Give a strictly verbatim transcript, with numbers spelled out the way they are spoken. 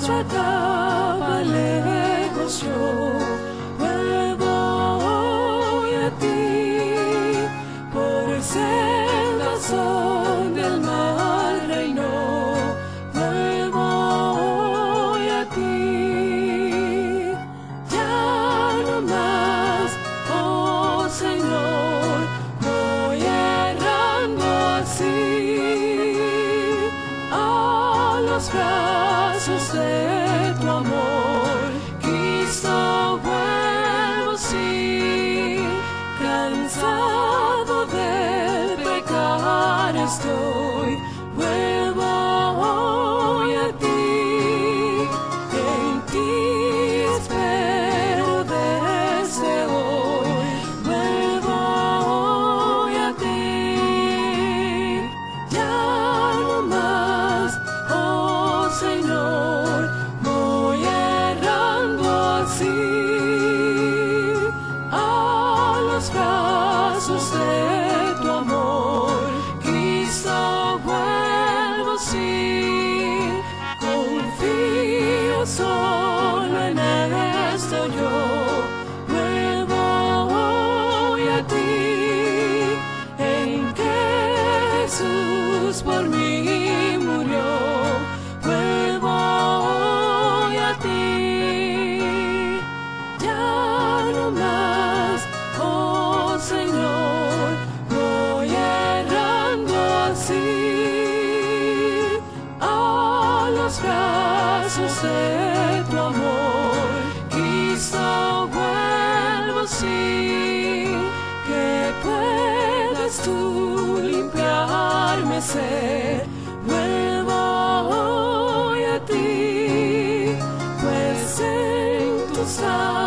otra etapa lejos yo vuelvo hoy a ti, por sendas donde el mal reinó, vuelvo hoy a ti. Ya no más, oh Señor, voy errando así a los brazos de tu amor. Cristo, vuelvo sí, cansado de pecar estoy, vuelvo hoy a ti, en ti espero desde hoy, vuelvo hoy a ti. Ya no más, oh Señor, voy errando así a los brazos de tu amor. Cristo, vuelvo sí, confío solo en esto yo, vuelvo hoy a ti, en que Jesús por mí murió, vuelvo hoy a ti. Ya no más, oh Señor, voy errando así a los brazos de tu amor. Cristo, vuelvo sí, que puedas tú limpiarme ser, vuelvo hoy a ti, pues en tus